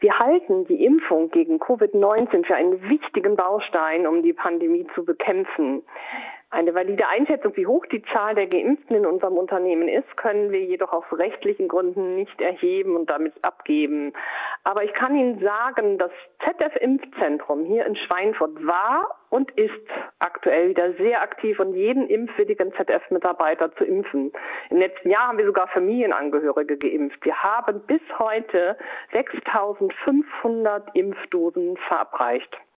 Wir halten die Impfung gegen Covid-19 für einen wichtigen Baustein, um die Pandemie zu bekämpfen. Eine valide Einschätzung, wie hoch die Zahl der Geimpften in unserem Unternehmen ist, können wir jedoch aus rechtlichen Gründen nicht erheben und damit abgeben. Aber ich kann Ihnen sagen, das ZF-Impfzentrum hier in Schweinfurt war und ist aktuell wieder sehr aktiv und jeden impfwilligen ZF-Mitarbeiter zu impfen. Im letzten Jahr haben wir sogar Familienangehörige geimpft. Wir haben bis heute 6.500 Impfdosen verabreicht.